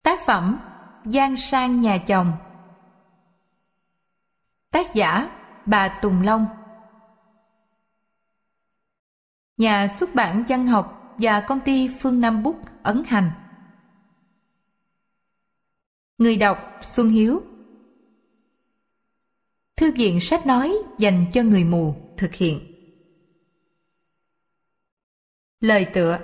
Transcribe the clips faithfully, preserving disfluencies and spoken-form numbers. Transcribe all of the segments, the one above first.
Tác phẩm Giang sang nhà chồng. Tác giả bà Tùng Long. Nhà xuất bản Văn học và công ty Phương Nam Book ấn hành. Người đọc Xuân Hiếu. Thư viện sách nói dành cho người mù thực hiện. Lời tựa.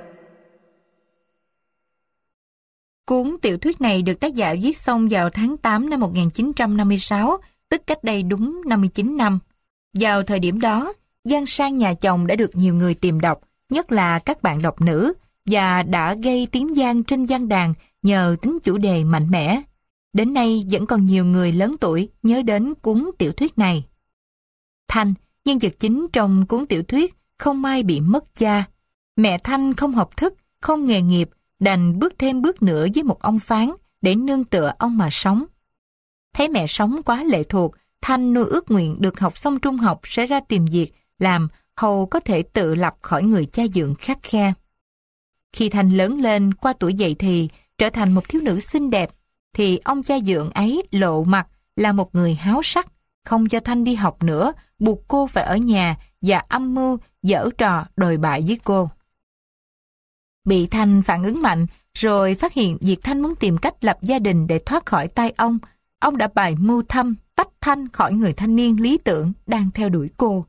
Cuốn tiểu thuyết này được tác giả viết xong vào tháng tám năm một nghìn chín trăm năm mươi sáu, tức cách đây đúng năm mươi chín năm. Vào thời điểm đó, Giang sang nhà chồng đã được nhiều người tìm đọc, nhất là các bạn đọc nữ, và đã gây tiếng vang trên văn đàn nhờ tính chủ đề mạnh mẽ. Đến nay vẫn còn nhiều người lớn tuổi nhớ đến cuốn tiểu thuyết này. Thanh, nhân vật chính trong cuốn tiểu thuyết, không may bị mất cha. Mẹ Thanh không học thức, không nghề nghiệp, đành bước thêm bước nữa với một ông phán để nương tựa ông mà sống. Thấy mẹ sống quá lệ thuộc, Thanh nuôi ước nguyện được học xong trung học sẽ ra tìm việc làm, hầu có thể tự lập khỏi người cha dượng khắt khe. Khi Thanh lớn lên qua tuổi dậy thì, trở thành một thiếu nữ xinh đẹp, thì ông cha dượng ấy lộ mặt là một người háo sắc, không cho Thanh đi học nữa, buộc cô phải ở nhà và âm mưu giở trò đồi bại với cô. Bị Thanh phản ứng mạnh, rồi phát hiện việc Thanh muốn tìm cách lập gia đình để thoát khỏi tay ông, ông đã bày mưu thâm tách Thanh khỏi người thanh niên lý tưởng đang theo đuổi cô.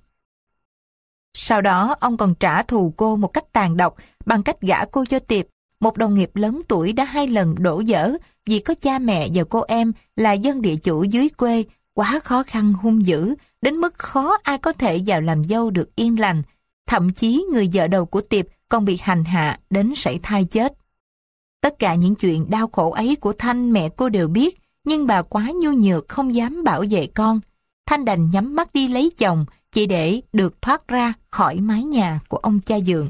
Sau đó, ông còn trả thù cô một cách tàn độc bằng cách gả cô cho Tiệp, một đồng nghiệp lớn tuổi đã hai lần đổ vỡ vì có cha mẹ và cô em là dân địa chủ dưới quê, quá khó khăn hung dữ, đến mức khó ai có thể vào làm dâu được yên lành. Thậm chí người vợ đầu của Tiệp còn bị hành hạ đến sảy thai chết. Tất cả những chuyện đau khổ ấy của Thanh mẹ cô đều biết, nhưng bà quá nhu nhược không dám bảo vệ con. Thanh đành nhắm mắt đi lấy chồng, chỉ để được thoát ra khỏi mái nhà của ông cha dượng.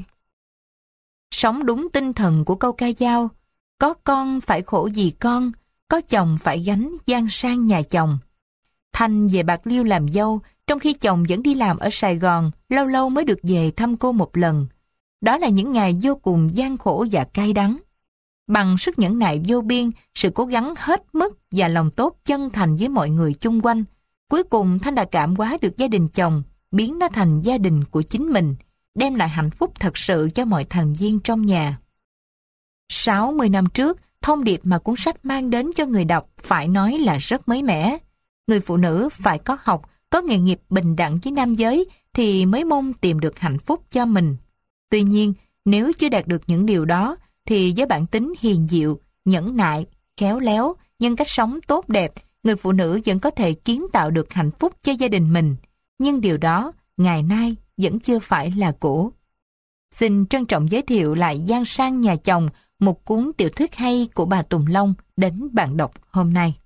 Sống đúng tinh thần của câu ca dao, có con phải khổ vì con, có chồng phải gánh giang sang nhà chồng. Thanh về Bạc Liêu làm dâu, trong khi chồng vẫn đi làm ở Sài Gòn, lâu lâu mới được về thăm cô một lần. Đó là những ngày vô cùng gian khổ và cay đắng. Bằng sức nhẫn nại vô biên, sự cố gắng hết mức và lòng tốt chân thành với mọi người chung quanh, cuối cùng Thanh đã cảm hóa được gia đình chồng, biến nó thành gia đình của chính mình, đem lại hạnh phúc thật sự cho mọi thành viên trong nhà. sáu mươi năm trước, thông điệp mà cuốn sách mang đến cho người đọc phải nói là rất mới mẻ. Người phụ nữ phải có học, có nghề nghiệp bình đẳng với nam giới thì mới mong tìm được hạnh phúc cho mình. Tuy nhiên, nếu chưa đạt được những điều đó, thì với bản tính hiền diệu, nhẫn nại, khéo léo, nhưng cách sống tốt đẹp, người phụ nữ vẫn có thể kiến tạo được hạnh phúc cho gia đình mình. Nhưng điều đó, ngày nay, vẫn chưa phải là cũ. Xin trân trọng giới thiệu lại Giang sang nhà chồng, một cuốn tiểu thuyết hay của bà Tùng Long đến bạn đọc hôm nay.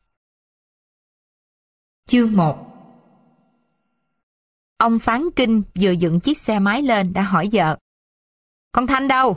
Chương một. Ông Phán Kinh vừa dựng chiếc xe máy lên đã hỏi vợ: "Con Thanh đâu?"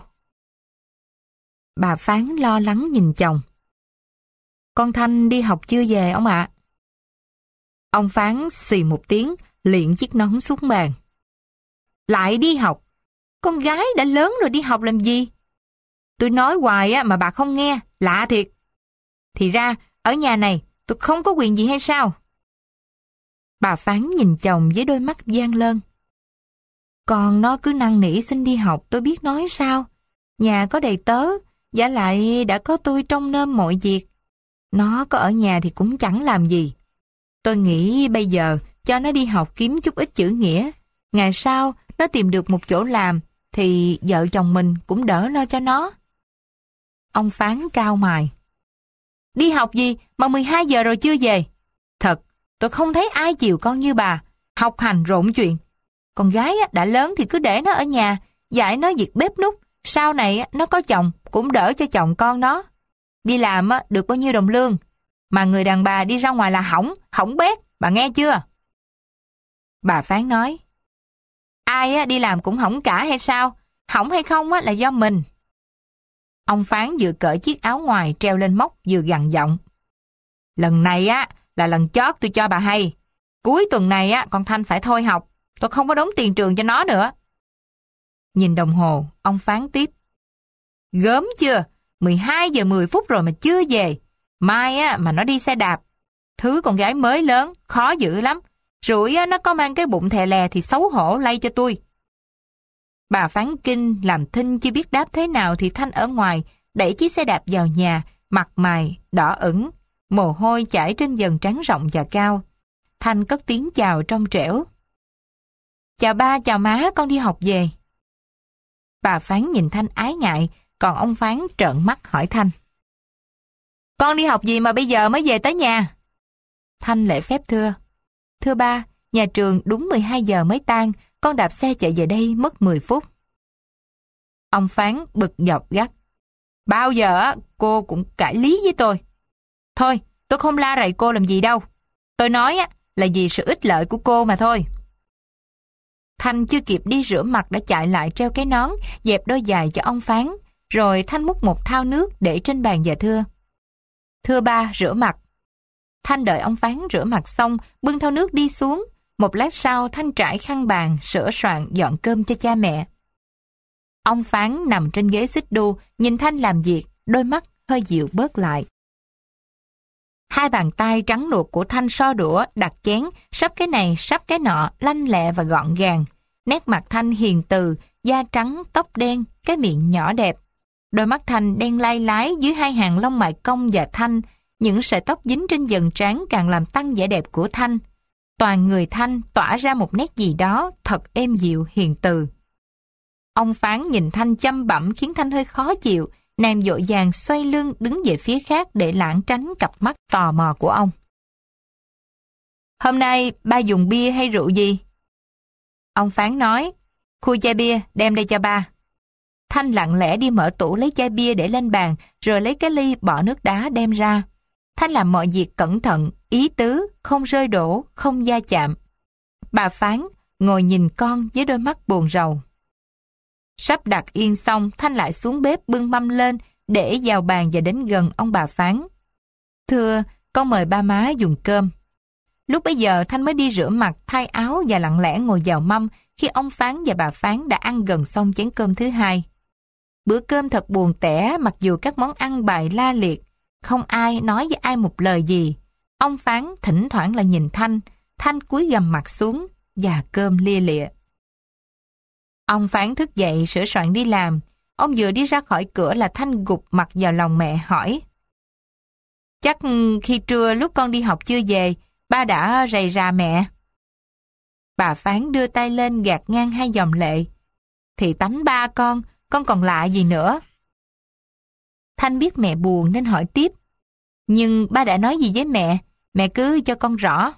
Bà Phán lo lắng nhìn chồng. "Con Thanh đi học chưa về ông ạ." Ông Phán xì một tiếng, liệng chiếc nón xuống bàn. "Lại đi học? Con gái đã lớn rồi đi học làm gì? Tôi nói hoài á mà bà không nghe, lạ thiệt. Thì ra, ở nhà này tôi không có quyền gì hay sao?" Bà Phán nhìn chồng với đôi mắt gian lơn. "Còn nó cứ năn nỉ xin đi học, tôi biết nói sao. Nhà có đầy tớ, vả lại đã có tôi trông nom mọi việc. Nó có ở nhà thì cũng chẳng làm gì. Tôi nghĩ bây giờ cho nó đi học kiếm chút ít chữ nghĩa. Ngày sau nó tìm được một chỗ làm thì vợ chồng mình cũng đỡ lo cho nó." Ông Phán cau mày. "Đi học gì mà mười hai giờ rồi chưa về? Thật, tôi không thấy ai chiều con như bà, học hành rộn chuyện. Con gái đã lớn thì cứ để nó ở nhà, dạy nó việc bếp núc, sau này nó có chồng cũng đỡ cho chồng con nó. Đi làm được bao nhiêu đồng lương, mà người đàn bà đi ra ngoài là hỏng, hỏng bét, bà nghe chưa?" Bà Phán nói: "Ai đi làm cũng hỏng cả hay sao? Hỏng hay không là do mình." Ông Phán vừa cởi chiếc áo ngoài treo lên móc vừa gằn giọng: "Lần này á là lần chót tôi cho bà hay. Cuối tuần này á con Thanh phải thôi học, tôi không có đóng tiền trường cho nó nữa." Nhìn đồng hồ, ông Phán tiếp: "Gớm chưa? mười hai giờ mười phút rồi mà chưa về. Mai á mà nó đi xe đạp, thứ con gái mới lớn, khó giữ lắm. Rủi á, nó có mang cái bụng thè lè thì xấu hổ lay cho tôi. Bà Phán Kinh làm thinh chưa biết đáp thế nào thì Thanh ở ngoài đẩy chiếc xe đạp vào nhà, mặt mày đỏ ửng, mồ hôi chảy trên dần trán rộng và cao. Thanh cất tiếng chào trong trẻo. Chào ba, chào má, con đi học về. Bà Phán nhìn Thanh ái ngại, còn ông Phán trợn mắt hỏi Thanh. Con đi học gì mà bây giờ mới về tới nhà? Thanh lễ phép thưa. Thưa ba, nhà trường đúng mười hai giờ mới tan, con đạp xe chạy về đây mất mười phút. Ông Phán bực dọc gắt. Bao giờ cô cũng cãi lý với tôi. Thôi, tôi không la rầy cô làm gì đâu. Tôi nói là vì sự ích lợi của cô mà thôi. Thanh chưa kịp đi rửa mặt đã chạy lại treo cái nón, dẹp đôi giày cho ông Phán, rồi Thanh múc một thau nước để trên bàn và thưa. Thưa ba, rửa mặt. Thanh đợi ông Phán rửa mặt xong, bưng thau nước đi xuống. Một lát sau, Thanh trải khăn bàn, sửa soạn, dọn cơm cho cha mẹ. Ông Phán nằm trên ghế xích đu, nhìn Thanh làm việc, đôi mắt hơi dịu bớt lại. Hai bàn tay trắng luộc của Thanh so đũa, đặt chén, sắp cái này, sắp cái nọ, lanh lẹ và gọn gàng. Nét mặt Thanh hiền từ, da trắng, tóc đen, cái miệng nhỏ đẹp. Đôi mắt Thanh đen lai lái dưới hai hàng lông mày cong và thanh, những sợi tóc dính trên dần trán càng làm tăng vẻ đẹp của Thanh. Toàn người Thanh tỏa ra một nét gì đó thật êm dịu hiền từ. Ông Phán nhìn Thanh chăm bẵm khiến Thanh hơi khó chịu, nàng vội vàng xoay lưng đứng về phía khác để lảng tránh cặp mắt tò mò của ông. Hôm nay ba dùng bia hay rượu gì? Ông Phán nói, khui chai bia đem đây cho ba. Thanh lặng lẽ đi mở tủ lấy chai bia để lên bàn, rồi lấy cái ly bỏ nước đá đem ra. Thanh làm mọi việc cẩn thận, ý tứ, không rơi đổ, không va chạm. Bà Phán ngồi nhìn con với đôi mắt buồn rầu. Sắp đặt yên xong, Thanh lại xuống bếp bưng mâm lên, để vào bàn và đến gần ông bà Phán. Thưa, con mời ba má dùng cơm. Lúc bấy giờ Thanh mới đi rửa mặt, thay áo và lặng lẽ ngồi vào mâm khi ông Phán và bà Phán đã ăn gần xong chén cơm thứ hai. Bữa cơm thật buồn tẻ mặc dù các món ăn bày la liệt, không ai nói với ai một lời gì. Ông Phán thỉnh thoảng lại nhìn Thanh, Thanh cúi gằm mặt xuống và cơm lia lịa. Ông Phán thức dậy sửa soạn đi làm. Ông vừa đi ra khỏi cửa là Thanh gục mặt vào lòng mẹ hỏi. Chắc khi trưa lúc con đi học chưa về, ba đã rầy rà mẹ. Bà Phán đưa tay lên gạt ngang hai dòng lệ. Thì tánh ba con, con còn lạ gì nữa? Thanh biết mẹ buồn nên hỏi tiếp. Nhưng ba đã nói gì với mẹ? Mẹ cứ cho con rõ.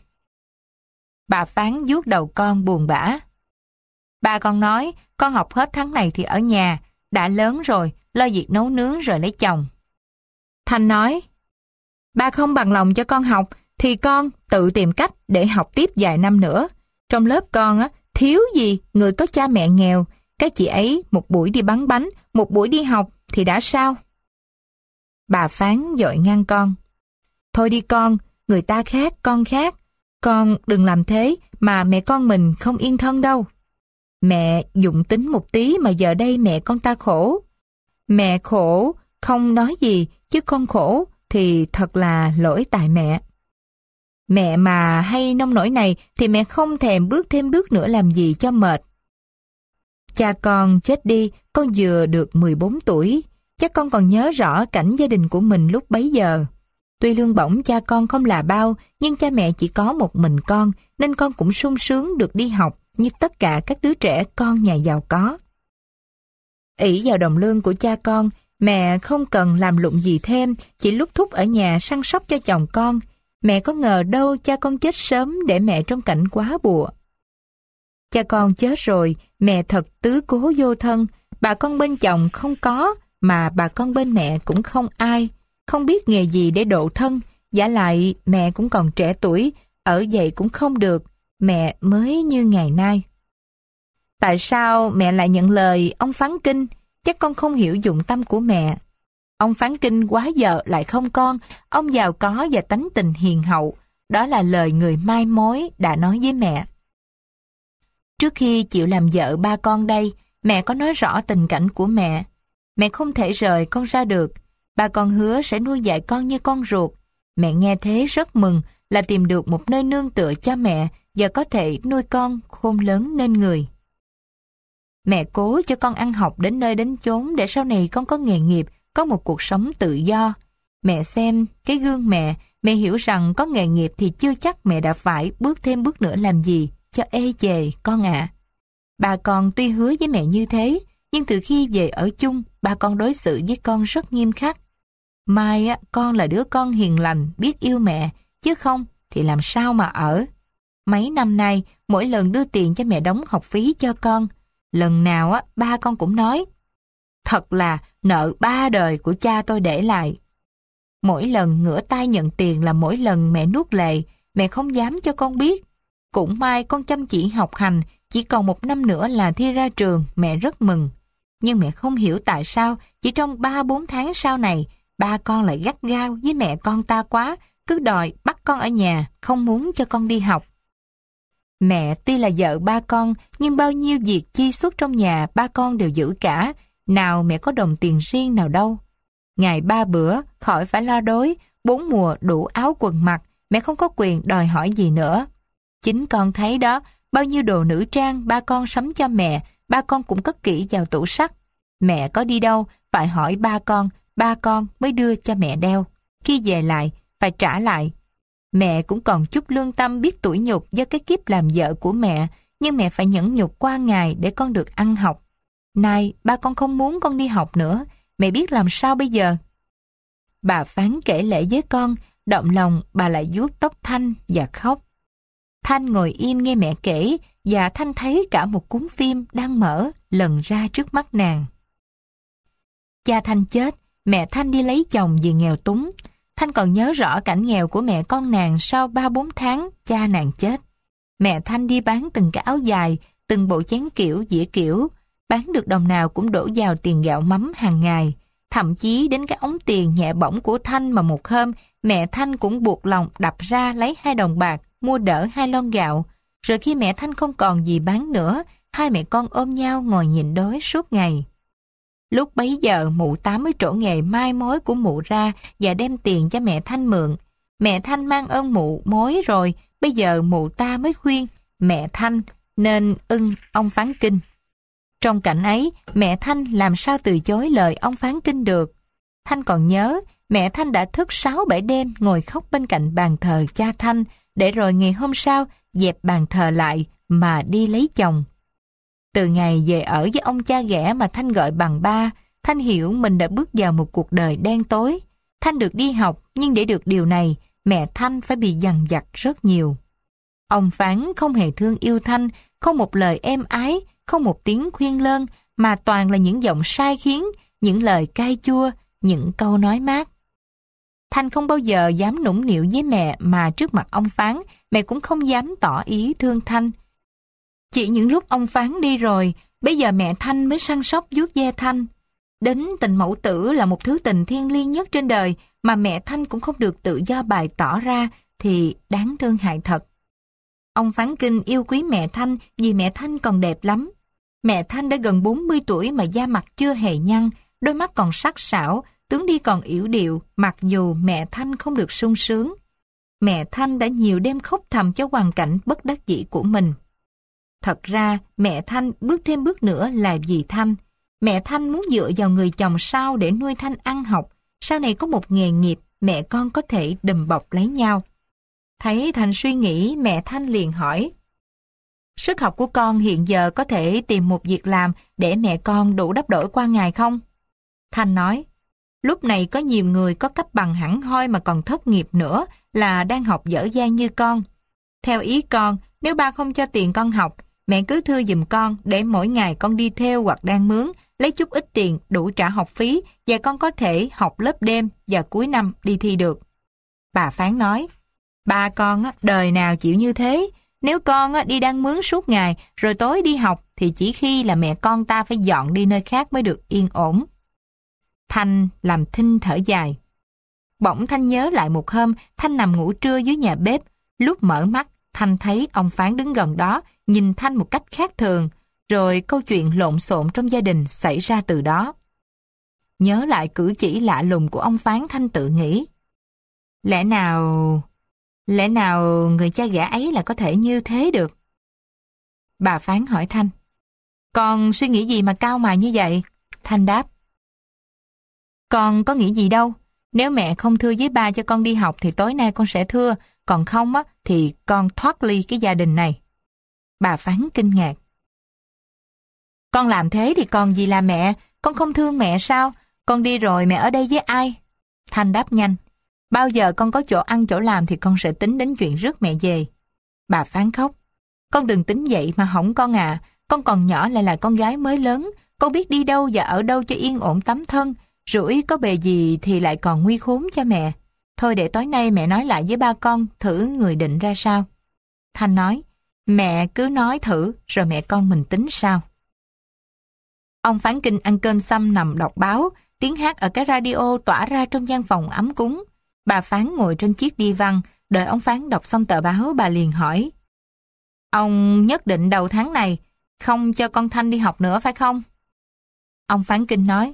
Bà Phán vuốt đầu con buồn bã. Ba con nói, con học hết tháng này thì ở nhà, đã lớn rồi, lo việc nấu nướng rồi lấy chồng. Thanh nói, ba không bằng lòng cho con học, thì con tự tìm cách để học tiếp vài năm nữa. Trong lớp con á, thiếu gì người có cha mẹ nghèo, các chị ấy một buổi đi bán bánh, một buổi đi học thì đã sao? Bà Phán vội ngăn con. Thôi đi con, người ta khác, con khác. Con đừng làm thế mà mẹ con mình không yên thân đâu. Mẹ dụng tính một tí mà giờ đây mẹ con ta khổ. Mẹ khổ, không nói gì, chứ con khổ thì thật là lỗi tại mẹ. Mẹ mà hay nông nổi này thì mẹ không thèm bước thêm bước nữa làm gì cho mệt. Cha con chết đi, con vừa được mười bốn tuổi. Chắc con còn nhớ rõ cảnh gia đình của mình lúc bấy giờ. Tuy lương bổng cha con không là bao, nhưng cha mẹ chỉ có một mình con, nên con cũng sung sướng được đi học như tất cả các đứa trẻ con nhà giàu có. Ỷ vào đồng lương của cha con, mẹ không cần làm lụng gì thêm, chỉ lúc thúc ở nhà săn sóc cho chồng con. Mẹ có ngờ đâu cha con chết sớm để mẹ trong cảnh quá bùa. Cha con chết rồi, mẹ thật tứ cố vô thân, bà con bên chồng không có, mà bà con bên mẹ cũng không ai, không biết nghề gì để độ thân, vả lại mẹ cũng còn trẻ tuổi, ở vậy cũng không được, mẹ mới như ngày nay. Tại sao mẹ lại nhận lời ông Phán Kinh? Chắc con không hiểu dụng tâm của mẹ. Ông Phán Kinh quá vợ lại không con, ông giàu có và tánh tình hiền hậu, đó là lời người mai mối đã nói với mẹ. Trước khi chịu làm vợ ba con đây, mẹ có nói rõ tình cảnh của mẹ. Mẹ không thể rời con ra được. Ba con hứa sẽ nuôi dạy con như con ruột. Mẹ nghe thế rất mừng, là tìm được một nơi nương tựa cho mẹ và có thể nuôi con khôn lớn nên người. Mẹ cố cho con ăn học đến nơi đến chốn để sau này con có nghề nghiệp, có một cuộc sống tự do. Mẹ xem cái gương mẹ, mẹ hiểu rằng có nghề nghiệp thì chưa chắc mẹ đã phải bước thêm bước nữa làm gì cho ê chề con ạ. Ba con tuy hứa với mẹ như thế, nhưng từ khi về ở chung, ba con đối xử với con rất nghiêm khắc. Mai á, con là đứa con hiền lành, biết yêu mẹ, chứ không thì làm sao mà ở. Mấy năm nay, mỗi lần đưa tiền cho mẹ đóng học phí cho con, lần nào á ba con cũng nói, thật là nợ ba đời của cha tôi để lại. Mỗi lần ngửa tay nhận tiền là mỗi lần mẹ nuốt lệ, mẹ không dám cho con biết. Cũng may con chăm chỉ học hành, chỉ còn một năm nữa là thi ra trường, mẹ rất mừng. Nhưng mẹ không hiểu tại sao chỉ trong ba bốn tháng sau này, ba con lại gắt gao với mẹ con ta quá, cứ đòi bắt con ở nhà, không muốn cho con đi học. Mẹ tuy là vợ ba con, nhưng bao nhiêu việc chi xuất trong nhà ba con đều giữ cả, nào mẹ có đồng tiền riêng nào đâu. Ngày ba bữa, khỏi phải lo đói, bốn mùa đủ áo quần mặc, mẹ không có quyền đòi hỏi gì nữa. Chính con thấy đó, bao nhiêu đồ nữ trang ba con sắm cho mẹ, ba con cũng cất kỹ vào tủ sắt. Mẹ có đi đâu, phải hỏi ba con, ba con mới đưa cho mẹ đeo. Khi về lại, phải trả lại. Mẹ cũng còn chút lương tâm biết tủi nhục do cái kiếp làm vợ của mẹ, nhưng mẹ phải nhẫn nhục qua ngày để con được ăn học. Nay, ba con không muốn con đi học nữa, mẹ biết làm sao bây giờ? Bà Phán kể lể với con, động lòng bà lại vuốt tóc Thanh và khóc. Thanh ngồi im nghe mẹ kể, và Thanh thấy cả một cuốn phim đang mở lần ra trước mắt nàng. Cha Thanh chết, mẹ Thanh đi lấy chồng vì nghèo túng. Thanh còn nhớ rõ cảnh nghèo của mẹ con nàng sau ba bốn tháng cha nàng chết. Mẹ Thanh đi bán từng cái áo dài, từng bộ chén kiểu, dĩa kiểu, bán được đồng nào cũng đổ vào tiền gạo mắm hàng ngày. Thậm chí đến cái ống tiền nhẹ bỏng của Thanh mà một hôm mẹ Thanh cũng buộc lòng đập ra lấy hai đồng bạc mua đỡ hai lon gạo. Rồi khi mẹ Thanh không còn gì bán nữa, hai mẹ con ôm nhau ngồi nhịn đói suốt ngày. Lúc bấy giờ mụ Tám mới trổ nghề mai mối của mụ ra và đem tiền cho mẹ Thanh mượn. Mẹ Thanh mang ơn mụ mối rồi, bây giờ mụ ta mới khuyên mẹ Thanh nên ưng ông Phán Kinh. Trong cảnh ấy, mẹ Thanh làm sao từ chối lời ông Phán Kinh được. Thanh còn nhớ, mẹ Thanh đã thức sáu bảy đêm ngồi khóc bên cạnh bàn thờ cha Thanh, để rồi ngày hôm sau dẹp bàn thờ lại mà đi lấy chồng. Từ ngày về ở với ông cha ghẻ mà Thanh gọi bằng ba, Thanh hiểu mình đã bước vào một cuộc đời đen tối. Thanh được đi học, nhưng để được điều này, mẹ Thanh phải bị dằn vặt rất nhiều. Ông Phán không hề thương yêu Thanh, không một lời êm ái, không một tiếng khuyên lơn, mà toàn là những giọng sai khiến, những lời cay chua, những câu nói mát. Thanh không bao giờ dám nũng nịu với mẹ, mà trước mặt ông Phán, mẹ cũng không dám tỏ ý thương Thanh. Chỉ những lúc ông Phán đi rồi, bây giờ mẹ Thanh mới săn sóc vuốt ve Thanh. Đến tình mẫu tử là một thứ tình thiêng liêng nhất trên đời, mà mẹ Thanh cũng không được tự do bày tỏ ra, thì đáng thương hại thật. Ông Phán Kinh yêu quý mẹ Thanh vì mẹ Thanh còn đẹp lắm. Mẹ Thanh đã gần bốn mươi tuổi mà da mặt chưa hề nhăn, đôi mắt còn sắc sảo, tướng đi còn yểu điệu, mặc dù mẹ Thanh không được sung sướng. Mẹ Thanh đã nhiều đêm khóc thầm cho hoàn cảnh bất đắc dĩ của mình. Thật ra, mẹ Thanh bước thêm bước nữa là vì Thanh. Mẹ Thanh muốn dựa vào người chồng sau để nuôi Thanh ăn học, sau này có một nghề nghiệp, mẹ con có thể đùm bọc lấy nhau. Thấy Thanh suy nghĩ, mẹ Thanh liền hỏi: Sức học của con hiện giờ có thể tìm một việc làm để mẹ con đủ đắp đổi qua ngày không? Thanh nói: Lúc này có nhiều người có cấp bằng hẳn hoi mà còn thất nghiệp nữa là đang học dở dang như con. Theo ý con, nếu ba không cho tiền con học, mẹ cứ thưa giùm con để mỗi ngày con đi theo hoặc đang mướn, lấy chút ít tiền đủ trả học phí và con có thể học lớp đêm và cuối năm đi thi được. Bà Phán nói: Ba con đời nào chịu như thế. Nếu con đi đang mướn suốt ngày rồi tối đi học thì chỉ khi là mẹ con ta phải dọn đi nơi khác mới được yên ổn. Thanh làm thinh thở dài. Bỗng Thanh nhớ lại một hôm Thanh nằm ngủ trưa dưới nhà bếp. Lúc mở mắt, Thanh thấy ông Phán đứng gần đó, nhìn Thanh một cách khác thường. Rồi câu chuyện lộn xộn trong gia đình xảy ra từ đó. nhớ lại cử chỉ lạ lùng của ông Phán, Thanh tự nghĩ. Lẽ nào... Lẽ nào người cha ghẻ ấy là có thể như thế được? Bà Phán hỏi Thanh. Con suy nghĩ gì mà cao mày như vậy? Thanh đáp. Con có nghĩ gì đâu. Nếu mẹ không thưa với ba cho con đi học thì tối nay con sẽ thưa. Còn không á thì con thoát ly cái gia đình này. Bà Phán kinh ngạc. Con làm thế thì còn gì là mẹ? Con không thương mẹ sao? Con đi rồi mẹ ở đây với ai? Thanh đáp nhanh. Bao giờ con có chỗ ăn chỗ làm thì con sẽ tính đến chuyện rước mẹ về. Bà Phán khóc. Con đừng tính vậy mà hỏng con à. Con còn nhỏ lại là con gái mới lớn. Con biết đi đâu và ở đâu cho yên ổn tấm thân. Rủi có bề gì thì lại còn nguy khốn cho mẹ. Thôi để tối nay mẹ nói lại với ba con thử người định ra sao. Thanh nói. Mẹ cứ nói thử rồi mẹ con mình tính sao. Ông Phán Kinh ăn cơm xong nằm đọc báo. Tiếng hát ở cái radio tỏa ra trong gian phòng ấm cúng. Bà Phán ngồi trên chiếc đi văn. Đợi ông Phán đọc xong tờ báo bà liền hỏi. Ông nhất định đầu tháng này không cho con Thanh đi học nữa phải không? Ông Phán Kinh nói.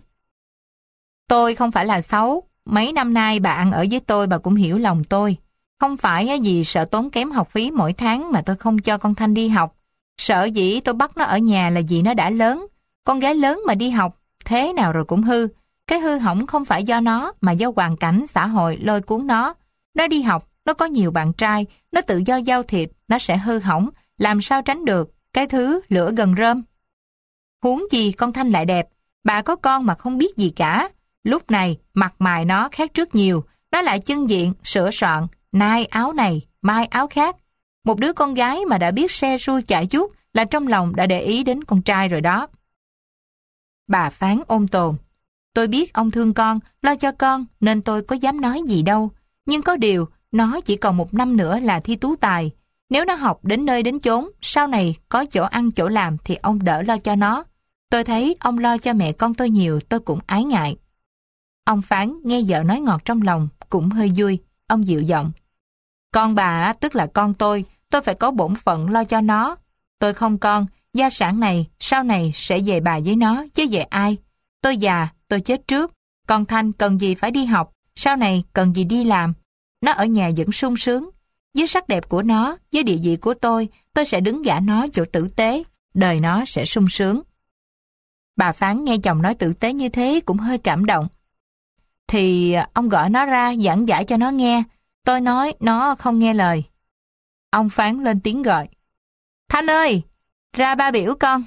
Tôi không phải là xấu. Mấy năm nay bà ăn ở với tôi bà cũng hiểu lòng tôi. Không phải vì sợ tốn kém học phí mỗi tháng mà tôi không cho con Thanh đi học. Sợ dĩ tôi bắt nó ở nhà là vì nó đã lớn. Con gái lớn mà đi học, thế nào rồi cũng hư. Cái hư hỏng không phải do nó mà do hoàn cảnh xã hội lôi cuốn nó. Nó đi học, nó có nhiều bạn trai, nó tự do giao thiệp, nó sẽ hư hỏng. Làm sao tránh được cái thứ lửa gần rơm. Huống chi con Thanh lại đẹp. Bà có con mà không biết gì cả. Lúc này mặt mày nó khác trước nhiều. Nó lại chân diện, sửa soạn, nay áo này, mai áo khác. Một đứa con gái mà đã biết xe ru chạy chút là trong lòng đã để ý đến con trai rồi đó. Bà Phán ôn tồn. Tôi biết ông thương con, lo cho con nên tôi có dám nói gì đâu. Nhưng có điều, nó chỉ còn một năm nữa là thi tú tài. Nếu nó học đến nơi đến chốn, sau này có chỗ ăn chỗ làm thì ông đỡ lo cho nó. Tôi thấy ông lo cho mẹ con tôi nhiều, tôi cũng ái ngại. Ông Phán nghe vợ nói ngọt trong lòng, cũng hơi vui. Ông dịu giọng. Con bà tức là con tôi, tôi phải có bổn phận lo cho nó. Tôi không con, gia sản này sau này sẽ về bà với nó, chứ về ai. Tôi già, tôi chết trước. Con Thanh cần gì phải đi học, sau này cần gì đi làm. Nó ở nhà vẫn sung sướng. Với sắc đẹp của nó, với địa vị của tôi, tôi sẽ đứng gả nó chỗ tử tế. Đời nó sẽ sung sướng. Bà Phán nghe chồng nói tử tế như thế cũng hơi cảm động. Thì ông gọi nó ra giảng giải cho nó nghe. Tôi nói nó không nghe lời. Ông Phán lên tiếng gọi. Thanh ơi, ra ba biểu con.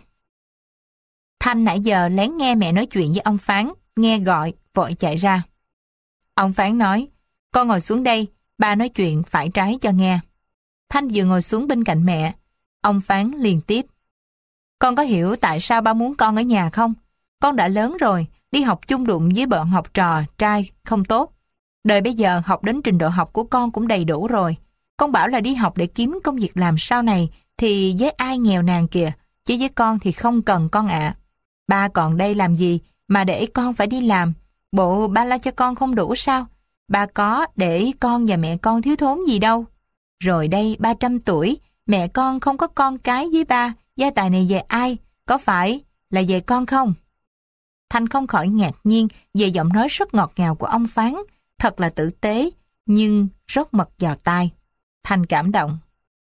Thanh nãy giờ lén nghe mẹ nói chuyện với ông Phán, nghe gọi, vội chạy ra. Ông Phán nói, con ngồi xuống đây, ba nói chuyện phải trái cho nghe. Thanh vừa ngồi xuống bên cạnh mẹ, ông Phán liền tiếp. Con có hiểu tại sao ba muốn con ở nhà không? Con đã lớn rồi, đi học chung đụng với bọn học trò, trai, không tốt. Đời bây giờ học đến trình độ học của con cũng đầy đủ rồi. Con bảo là đi học để kiếm công việc làm sau này, thì với ai nghèo nàn kìa, chứ với con thì không cần con ạ. Ba còn đây làm gì mà để con phải đi làm? Bộ ba lo cho con không đủ sao? Ba có để con và mẹ con thiếu thốn gì đâu. Rồi đây ba trăm tuổi, mẹ con không có con cái với ba, gia tài này về ai? Có phải là về con không? Thanh không khỏi ngạc nhiên về giọng nói rất ngọt ngào của ông Phán, thật là tử tế, nhưng rót mật vào tai. Thanh cảm động.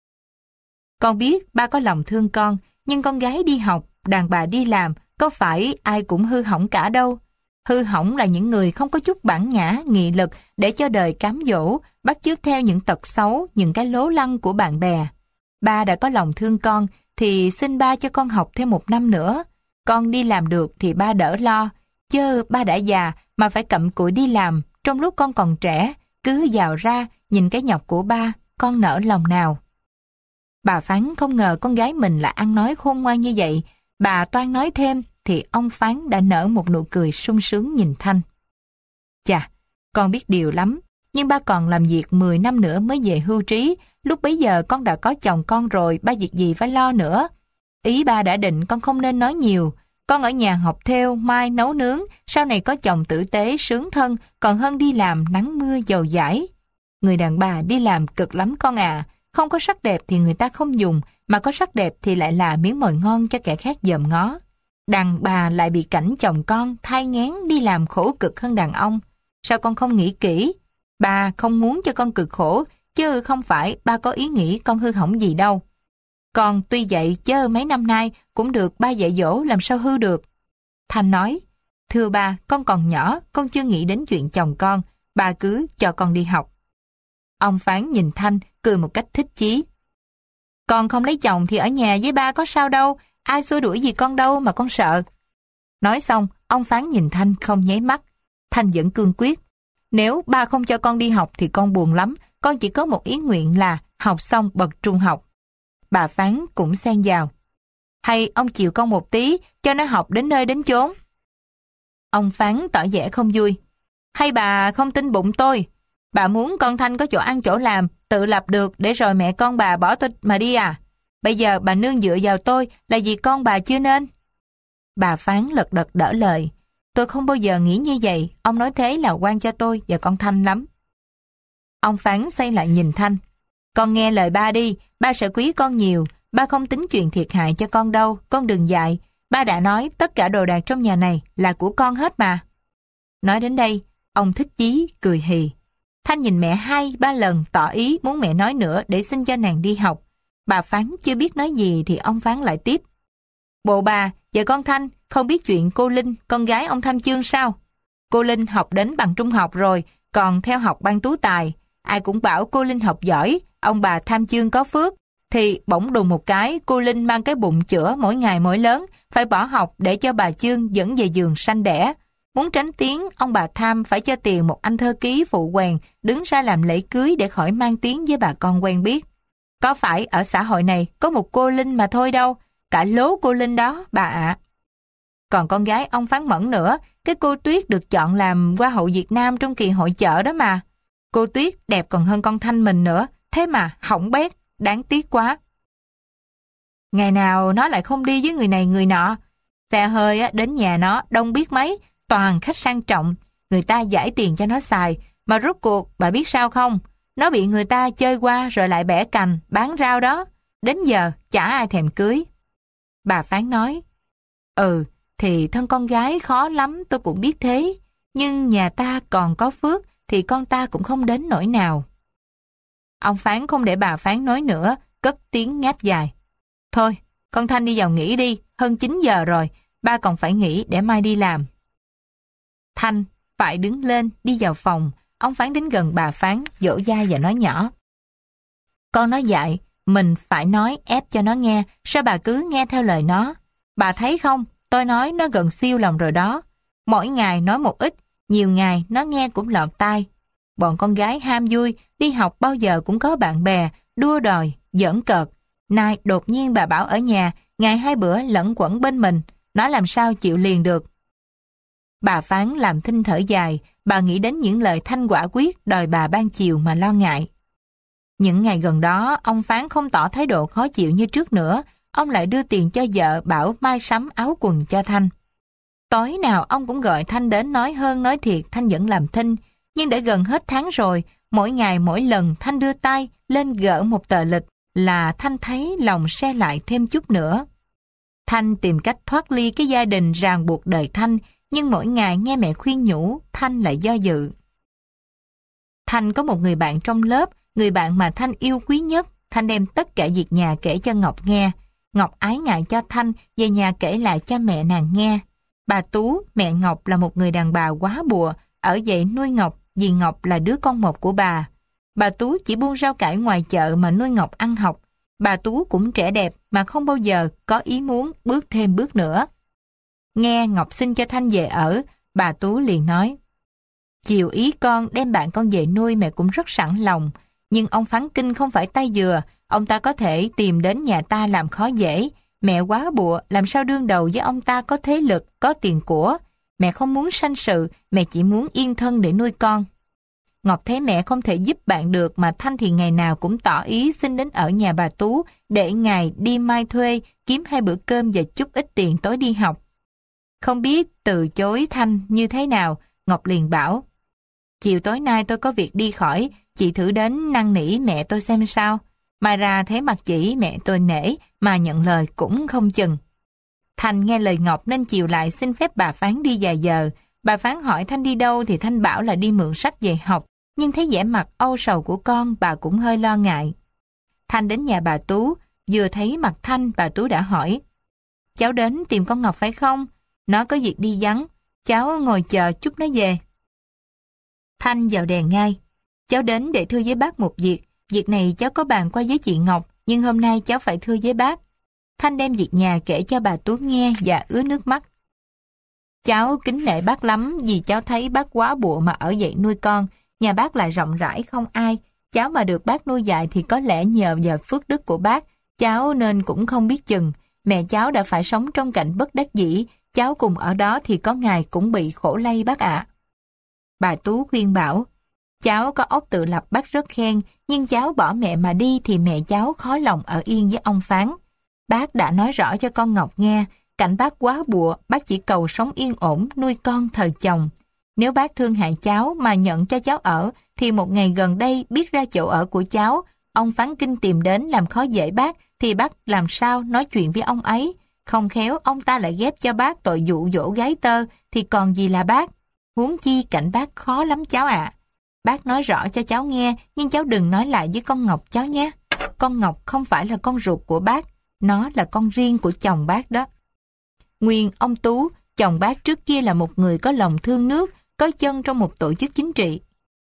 Con biết ba có lòng thương con, nhưng con gái đi học, đàn bà đi làm, có phải ai cũng hư hỏng cả đâu. Hư hỏng là những người không có chút bản ngã, nghị lực để cho đời cám dỗ, bắt chước theo những tật xấu, những cái lố lăng của bạn bè. Ba đã có lòng thương con, thì xin ba cho con học thêm một năm nữa. Con đi làm được thì ba đỡ lo, chứ ba đã già mà phải cặm cụi đi làm, trong lúc con còn trẻ, cứ vào ra, nhìn cái nhọc của ba, con nỡ lòng nào. Bà Phán không ngờ con gái mình lại ăn nói khôn ngoan như vậy. Bà toan nói thêm, thì ông Phán đã nở một nụ cười sung sướng nhìn Thanh. Chà, con biết điều lắm, nhưng ba còn làm việc mười năm nữa mới về hưu trí, lúc bấy giờ con đã có chồng con rồi, ba việc gì phải lo nữa. Ý ba đã định con không nên nói nhiều, con ở nhà học thêu, mai nấu nướng, sau này có chồng tử tế, sướng thân, còn hơn đi làm nắng mưa dầu dãi. Người đàn bà đi làm cực lắm con à, không có sắc đẹp thì người ta không dùng, mà có sắc đẹp thì lại là miếng mồi ngon cho kẻ khác dòm ngó. Đàn bà lại bị cảnh chồng con thai nghén đi làm khổ cực hơn đàn ông. Sao con không nghĩ kỹ? Bà không muốn cho con cực khổ, chứ không phải ba có ý nghĩ con hư hỏng gì đâu. Con tuy vậy chớ mấy năm nay cũng được ba dạy dỗ, làm sao hư được. Thanh nói, thưa ba, con còn nhỏ, con chưa nghĩ đến chuyện chồng con, ba cứ cho con đi học. Ông Phán nhìn Thanh, cười một cách thích chí. Con không lấy chồng thì ở nhà với ba có sao đâu, ai xua đuổi gì con đâu mà con sợ. Nói xong, ông Phán nhìn Thanh không nháy mắt. Thanh vẫn cương quyết. Nếu ba không cho con đi học thì con buồn lắm, con chỉ có một ý nguyện là học xong bậc trung học. Bà Phán cũng xen vào. Hay ông chịu con một tí, cho nó học đến nơi đến chốn. Ông Phán tỏ vẻ không vui. Hay bà không tin bụng tôi? Bà muốn con Thanh có chỗ ăn chỗ làm, tự lập được để rồi mẹ con bà bỏ tôi mà đi à? Bây giờ bà nương dựa vào tôi là vì con bà chưa nên. Bà Phán lật đật đỡ lời. Tôi không bao giờ nghĩ như vậy, ông nói thế là oan cho tôi và con Thanh lắm. Ông Phán xoay lại nhìn Thanh. Con nghe lời ba đi, ba sẽ quý con nhiều, ba không tính chuyện thiệt hại cho con đâu, con đừng dại. Ba đã nói tất cả đồ đạc trong nhà này là của con hết mà. Nói đến đây, ông Thích Chí cười hì. Thanh nhìn mẹ hai ba lần tỏ ý muốn mẹ nói nữa để xin cho nàng đi học. Bà Phán chưa biết nói gì thì ông Phán lại tiếp. Bộ bà và con Thanh không biết chuyện cô Linh, con gái ông Tham Chương sao? Cô Linh học đến bằng trung học rồi, còn theo học ban tú tài. Ai cũng bảo cô Linh học giỏi, ông bà Tham Chương có phước. Thì bỗng đùng một cái, cô Linh mang cái bụng chữa mỗi ngày mỗi lớn, phải bỏ học để cho bà Chương dẫn về giường sanh đẻ. Muốn tránh tiếng, ông bà Tham phải cho tiền một anh thơ ký phụ quèn đứng ra làm lễ cưới để khỏi mang tiếng với bà con quen biết. Có phải ở xã hội này có một cô Linh mà thôi đâu, cả lố cô Linh đó bà ạ. Còn con gái ông Phán Mẫn nữa, cái cô Tuyết được chọn làm Hoa hậu Việt Nam trong kỳ hội chợ đó mà. Cô Tuyết đẹp còn hơn con Thanh mình nữa, thế mà hỏng bét, đáng tiếc quá. Ngày nào nó lại không đi với người này người nọ. Xe hơi á, đến nhà nó đông biết mấy, toàn khách sang trọng, người ta giải tiền cho nó xài, mà rốt cuộc bà biết sao không? Nó bị người ta chơi qua rồi lại bẻ cành, bán rau đó. Đến giờ chả ai thèm cưới. Bà Phán nói, ừ, thì thân con gái khó lắm tôi cũng biết thế, nhưng nhà ta còn có phước thì con ta cũng không đến nỗi nào. Ông Phán không để bà Phán nói nữa, cất tiếng ngáp dài. Thôi, con Thanh đi vào nghỉ đi, hơn chín giờ rồi, ba còn phải nghỉ để mai đi làm. Thanh phải đứng lên, đi vào phòng, ông Phán đến gần bà Phán, dỗ dai và nói nhỏ. Con nói dại, mình phải nói ép cho nó nghe, sao bà cứ nghe theo lời nó? Bà thấy không, tôi nói nó gần siêu lòng rồi đó. Mỗi ngày nói một ít, nhiều ngày nó nghe cũng lọt tai. Bọn con gái ham vui, đi học bao giờ cũng có bạn bè, đua đòi, giỡn cợt. Nay đột nhiên bà bảo ở nhà, ngày hai bữa lẫn quẩn bên mình, nó làm sao chịu liền được. Bà Phán làm thinh thở dài, bà nghĩ đến những lời Thanh quả quyết đòi bà ban chiều mà lo ngại. Những ngày gần đó, ông Phán không tỏ thái độ khó chịu như trước nữa, ông lại đưa tiền cho vợ bảo mai sắm áo quần cho Thanh. Tối nào ông cũng gọi Thanh đến nói hơn nói thiệt, Thanh vẫn làm thinh, nhưng để gần hết tháng rồi, mỗi ngày mỗi lần Thanh đưa tay lên gỡ một tờ lịch là Thanh thấy lòng se lại thêm chút nữa. Thanh tìm cách thoát ly cái gia đình ràng buộc đời Thanh, nhưng mỗi ngày nghe mẹ khuyên nhủ, Thanh lại do dự. Thanh có một người bạn trong lớp, người bạn mà Thanh yêu quý nhất. Thanh đem tất cả việc nhà kể cho Ngọc nghe. Ngọc ái ngại cho Thanh về nhà kể lại cho mẹ nàng nghe. Bà Tú, mẹ Ngọc là một người đàn bà quá bùa, ở vậy nuôi Ngọc vì Ngọc là đứa con một của bà. Bà Tú chỉ buôn rau cải ngoài chợ mà nuôi Ngọc ăn học. Bà Tú cũng trẻ đẹp mà không bao giờ có ý muốn bước thêm bước nữa. Nghe Ngọc xin cho Thanh về ở, bà Tú liền nói, chiều ý con đem bạn con về nuôi mẹ cũng rất sẵn lòng, nhưng ông Phán Kinh không phải tay dừa, ông ta có thể tìm đến nhà ta làm khó dễ. Mẹ quá bụa, làm sao đương đầu với ông ta có thế lực, có tiền của. Mẹ không muốn sanh sự, mẹ chỉ muốn yên thân để nuôi con. Ngọc thấy mẹ không thể giúp bạn được mà Thanh thì ngày nào cũng tỏ ý xin đến ở nhà bà Tú để ngày đi mai thuê, kiếm hai bữa cơm và chút ít tiền tối đi học. Không biết từ chối Thanh như thế nào, Ngọc liền bảo, chiều tối nay tôi có việc đi khỏi, chị thử đến năn nỉ mẹ tôi xem sao. Mai ra thấy mặt chỉ mẹ tôi nể mà nhận lời cũng không chừng. Thanh nghe lời Ngọc nên chiều lại xin phép bà Phán đi vài giờ. Bà Phán hỏi Thanh đi đâu thì Thanh bảo là đi mượn sách về học, nhưng thấy vẻ mặt âu sầu của con, bà cũng hơi lo ngại. Thanh đến nhà bà Tú, vừa thấy mặt Thanh, bà Tú đã hỏi: "Cháu đến tìm con Ngọc phải không? Nó có việc đi vắng, cháu ngồi chờ chút nó về." Thanh vào đèn ngay: "Cháu đến để thưa với bác một việc, việc này cháu có bàn qua với chị Ngọc, nhưng hôm nay cháu phải thưa với bác." Thanh đem việc nhà kể cho bà Tú nghe và ứa nước mắt. "Cháu kính nể bác lắm vì cháu thấy bác quá bụa mà ở dậy nuôi con, nhà bác lại rộng rãi không ai, cháu mà được bác nuôi dạy thì có lẽ nhờ vào phước đức của bác, cháu nên cũng không biết chừng. Mẹ cháu đã phải sống trong cảnh bất đắc dĩ, cháu cùng ở đó thì có ngày cũng bị khổ lây bác ạ." Bà Tú khuyên bảo: "Cháu có óc tự lập bác rất khen, nhưng cháu bỏ mẹ mà đi thì mẹ cháu khó lòng ở yên với ông Phán. Bác đã nói rõ cho con Ngọc nghe, cảnh bác quá bụa, bác chỉ cầu sống yên ổn, nuôi con thờ chồng. Nếu bác thương hại cháu mà nhận cho cháu ở, thì một ngày gần đây biết ra chỗ ở của cháu, ông Phán Kinh tìm đến làm khó dễ bác, thì bác làm sao nói chuyện với ông ấy? Không khéo ông ta lại ghép cho bác tội dụ dỗ gái tơ, thì còn gì là bác? Huống chi cảnh bác khó lắm cháu ạ. Bác nói rõ cho cháu nghe, nhưng cháu đừng nói lại với con Ngọc cháu nhé. Con Ngọc không phải là con ruột của bác, nó là con riêng của chồng bác đó." Nguyên ông Tú, chồng bác trước kia là một người có lòng thương nước, có chân trong một tổ chức chính trị.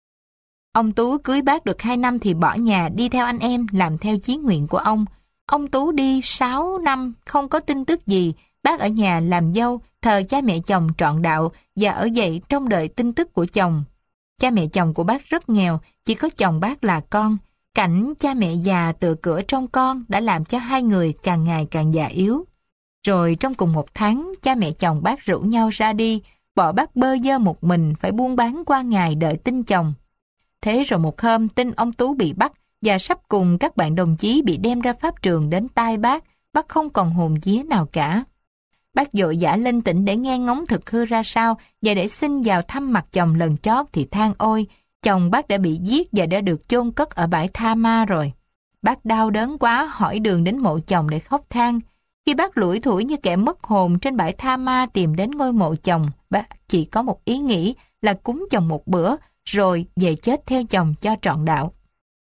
Ông Tú cưới bác được hai năm thì bỏ nhà đi theo anh em làm theo chí nguyện của ông. Ông Tú đi sáu năm không có tin tức gì, bác ở nhà làm dâu, thờ cha mẹ chồng trọn đạo và ở dậy trong đợi tin tức của chồng. Cha mẹ chồng của bác rất nghèo, chỉ có chồng bác là con. Cảnh cha mẹ già tựa cửa trong con đã làm cho hai người càng ngày càng già yếu. Rồi trong cùng một tháng, cha mẹ chồng bác rủ nhau ra đi, bỏ bác bơ vơ một mình phải buôn bán qua ngày đợi tin chồng. Thế rồi một hôm tin ông Tú bị bắt và sắp cùng các bạn đồng chí bị đem ra pháp trường đến tai bác, bác không còn hồn vía nào cả. Bác vội vã lên tỉnh để nghe ngóng thực hư ra sao và để xin vào thăm mặt chồng lần chót thì than ôi, chồng bác đã bị giết và đã được chôn cất ở bãi Tha Ma rồi. Bác đau đớn quá hỏi đường đến mộ chồng để khóc than. Khi bác lủi thủi như kẻ mất hồn trên bãi Tha Ma tìm đến ngôi mộ chồng, bác chỉ có một ý nghĩ là cúng chồng một bữa rồi về chết theo chồng cho trọn đạo.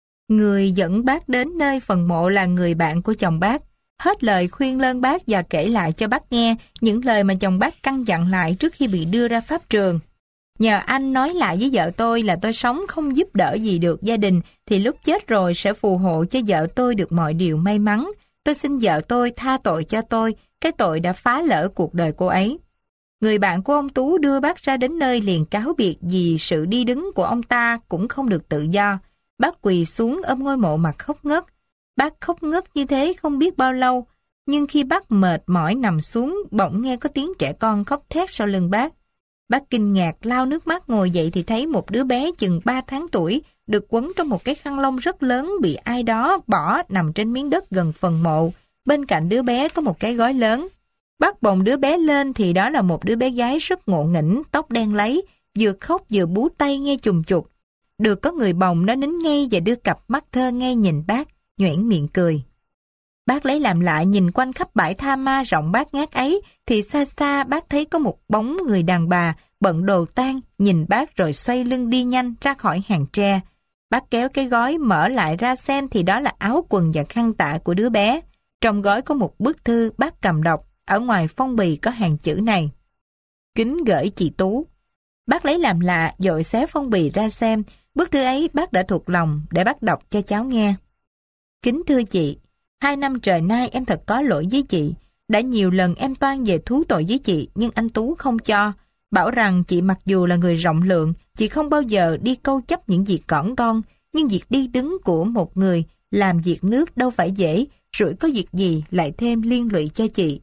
Người dẫn bác đến nơi phần mộ là người bạn của chồng bác. Hết lời khuyên lơn bác và kể lại cho bác nghe những lời mà chồng bác căn dặn lại trước khi bị đưa ra pháp trường. Nhờ anh nói lại với vợ tôi là tôi sống không giúp đỡ gì được gia đình thì lúc chết rồi sẽ phù hộ cho vợ tôi được mọi điều may mắn. Tôi xin vợ tôi tha tội cho tôi, cái tội đã phá lỡ cuộc đời cô ấy. Người bạn của ông Tú đưa bác ra đến nơi liền cáo biệt vì sự đi đứng của ông ta cũng không được tự do. Bác quỳ xuống ôm ngôi mộ mặt khóc ngất. Bác khóc ngất như thế không biết bao lâu, nhưng khi bác mệt mỏi nằm xuống, bỗng nghe có tiếng trẻ con khóc thét sau lưng bác. Bác kinh ngạc lau nước mắt ngồi dậy thì thấy một đứa bé chừng ba tháng tuổi được quấn trong một cái khăn lông rất lớn bị ai đó bỏ nằm trên miếng đất gần phần mộ. Bên cạnh đứa bé có một cái gói lớn. Bác bồng đứa bé lên thì đó là một đứa bé gái rất ngộ nghĩnh, tóc đen láy, vừa khóc vừa bú tay nghe chùng chục. Được có người bồng nó nín ngay và đưa cặp mắt thơ ngây nhìn bác, nhoẻn miệng cười. Bác lấy làm lạ nhìn quanh khắp bãi Tha Ma rộng bát ngát ấy thì xa xa bác thấy có một bóng người đàn bà bận đồ tang nhìn bác rồi xoay lưng đi nhanh ra khỏi hàng tre. Bác kéo cái gói mở lại ra xem thì đó là áo quần và khăn tạ của đứa bé. Trong gói có một bức thư bác cầm đọc, ở ngoài phong bì có hàng chữ này: "Kính gửi chị Tú." Bác lấy làm lạ dội xé phong bì ra xem, bức thư ấy bác đã thuộc lòng để bác đọc cho cháu nghe. "Kính thưa chị, hai năm trời nay em thật có lỗi với chị. Đã nhiều lần em toan về thú tội với chị nhưng anh Tú không cho. Bảo rằng chị mặc dù là người rộng lượng, chị không bao giờ đi câu chấp những việc cỏn con, nhưng việc đi đứng của một người làm việc nước đâu phải dễ, rủi có việc gì lại thêm liên lụy cho chị.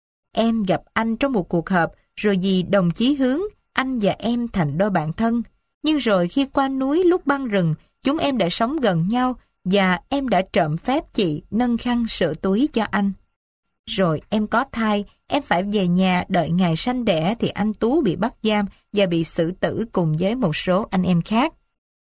Em gặp anh trong một cuộc họp, rồi vì đồng chí hướng, anh và em thành đôi bạn thân. Nhưng rồi khi qua núi lúc băng rừng, chúng em đã sống gần nhau và em đã trộm phép chị nâng khăn sửa túi cho anh. Rồi em có thai, em phải về nhà đợi ngày sanh đẻ thì anh Tú bị bắt giam và bị xử tử cùng với một số anh em khác.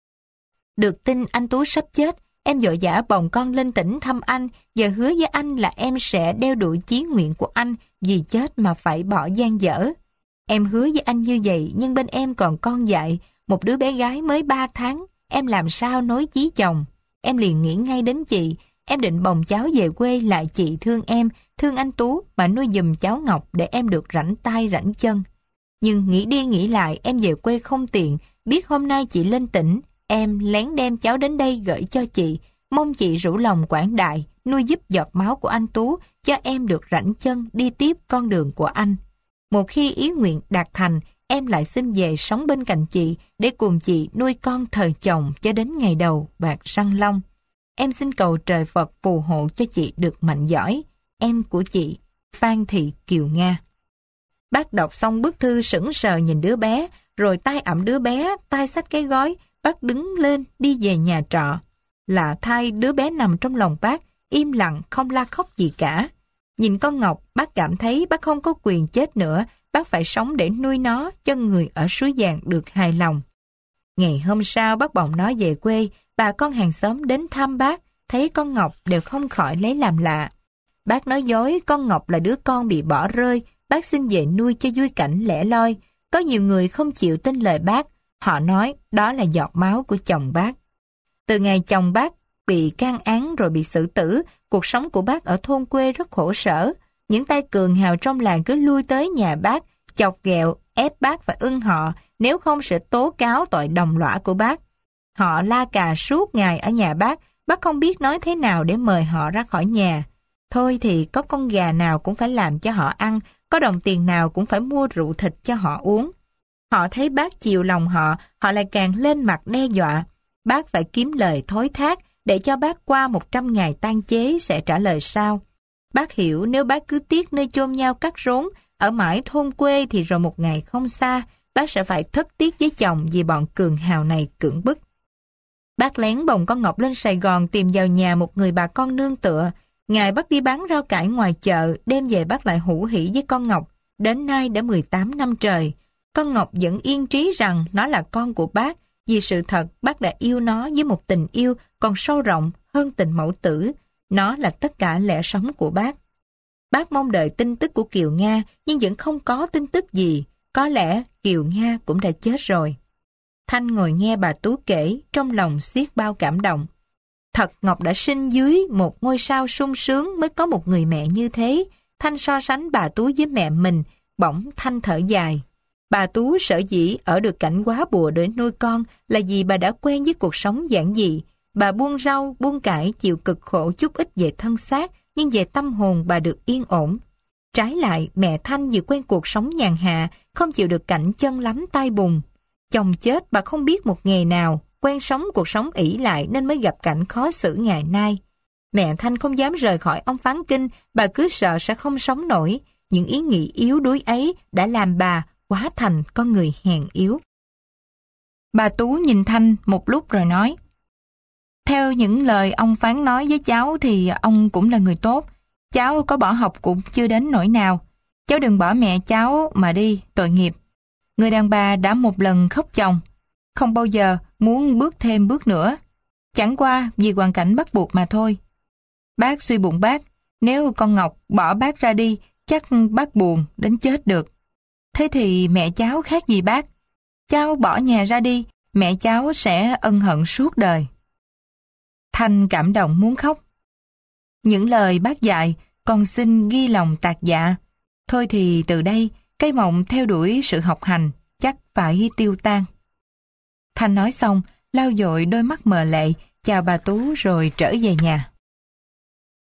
Được tin anh Tú sắp chết, em vội vã bồng con lên tỉnh thăm anh và hứa với anh là em sẽ đeo đuổi chí nguyện của anh vì chết mà phải bỏ dang dở. Em hứa với anh như vậy, nhưng bên em còn con dại, một đứa bé gái mới ba tháng, em làm sao nối chí chồng. Em liền nghĩ ngay đến chị, em định bồng cháu về quê lại chị thương em, thương anh Tú mà nuôi giùm cháu Ngọc để em được rảnh tay rảnh chân. Nhưng nghĩ đi nghĩ lại em về quê không tiện, biết hôm nay chị lên tỉnh, em lén đem cháu đến đây gửi cho chị, mong chị rủ lòng quảng đại, nuôi giúp giọt máu của anh Tú, cho em được rảnh chân đi tiếp con đường của anh. Một khi ý nguyện đạt thành, em lại xin về sống bên cạnh chị để cùng chị nuôi con thời chồng cho đến ngày đầu bạc răng long. Em xin cầu trời Phật phù hộ cho chị được mạnh giỏi. Em của chị, Phan Thị Kiều Nga. Bác đọc xong bức thư sững sờ nhìn đứa bé, rồi tay ẵm đứa bé, tay xách cái gói, bác đứng lên đi về nhà trọ. Lạ thay đứa bé nằm trong lòng bác, im lặng không la khóc gì cả. Nhìn con Ngọc, bác cảm thấy bác không có quyền chết nữa, bác phải sống để nuôi nó cho người ở Suối Vàng được hài lòng. Ngày hôm sau bác bồng nó về quê, bà con hàng xóm đến thăm bác, thấy con Ngọc đều không khỏi lấy làm lạ. Bác nói dối con Ngọc là đứa con bị bỏ rơi, bác xin về nuôi cho vui cảnh lẻ loi. Có nhiều người không chịu tin lời bác, họ nói đó là giọt máu của chồng bác. Từ ngày chồng bác bị can án rồi bị xử tử, cuộc sống của bác ở thôn quê rất khổ sở. Những tay cường hào trong làng cứ lui tới nhà bác, chọc ghẹo, ép bác phải ưng họ, nếu không sẽ tố cáo tội đồng lõa của bác. Họ la cà suốt ngày ở nhà bác, bác không biết nói thế nào để mời họ ra khỏi nhà. Thôi thì có con gà nào cũng phải làm cho họ ăn, có đồng tiền nào cũng phải mua rượu thịt cho họ uống. Họ thấy bác chiều lòng họ, họ lại càng lên mặt đe dọa. Bác phải kiếm lời thối thác để cho bác qua một trăm ngày tang chế sẽ trả lời sao. Bác hiểu nếu bác cứ tiếc nơi chôn nhau cắt rốn, ở mãi thôn quê thì rồi một ngày không xa, bác sẽ phải thất tiếc với chồng vì bọn cường hào này cưỡng bức. Bác lén bồng con Ngọc lên Sài Gòn tìm vào nhà một người bà con nương tựa. Ngày bác đi bán rau cải ngoài chợ, đêm về bác lại hủ hỉ với con Ngọc. Đến nay đã mười tám năm trời. Con Ngọc vẫn yên trí rằng nó là con của bác, vì sự thật bác đã yêu nó với một tình yêu còn sâu rộng hơn tình mẫu tử. Nó là tất cả lẽ sống của bác. Bác mong đợi tin tức của Kiều Nga, nhưng vẫn không có tin tức gì. Có lẽ Kiều Nga cũng đã chết rồi. Thanh ngồi nghe bà Tú kể, trong lòng xiết bao cảm động. Thật Ngọc đã sinh dưới một ngôi sao sung sướng mới có một người mẹ như thế. Thanh so sánh bà Tú với mẹ mình, bỗng Thanh thở dài. Bà Tú sở dĩ ở được cảnh quá bùa để nuôi con là vì bà đã quen với cuộc sống giản dị. Bà buông rau, buông cải, chịu cực khổ chút ít về thân xác, nhưng về tâm hồn bà được yên ổn. Trái lại, mẹ Thanh vì quen cuộc sống nhàn hạ, không chịu được cảnh chân lắm tay bùn. Chồng chết bà không biết một ngày nào, quen sống cuộc sống ỷ lại nên mới gặp cảnh khó xử ngày nay. Mẹ Thanh không dám rời khỏi ông Phán Kinh, bà cứ sợ sẽ không sống nổi. Những ý nghĩ yếu đuối ấy đã làm bà hóa thành con người hèn yếu. Bà Tú nhìn Thanh một lúc rồi nói, theo những lời ông Phán nói với cháu thì ông cũng là người tốt. Cháu có bỏ học cũng chưa đến nỗi nào. Cháu đừng bỏ mẹ cháu mà đi, tội nghiệp. Người đàn bà đã một lần khóc chồng, không bao giờ muốn bước thêm bước nữa. Chẳng qua vì hoàn cảnh bắt buộc mà thôi. Bác suy bụng bác, nếu con Ngọc bỏ bác ra đi, chắc bác buồn đến chết được. Thế thì mẹ cháu khác gì bác? Cháu bỏ nhà ra đi, mẹ cháu sẽ ân hận suốt đời. Thanh cảm động muốn khóc. Những lời bác dạy, con xin ghi lòng tạc dạ. Thôi thì từ đây, cái mộng theo đuổi sự học hành chắc phải tiêu tan. Thanh nói xong, lau dội đôi mắt mờ lệ, chào bà Tú rồi trở về nhà.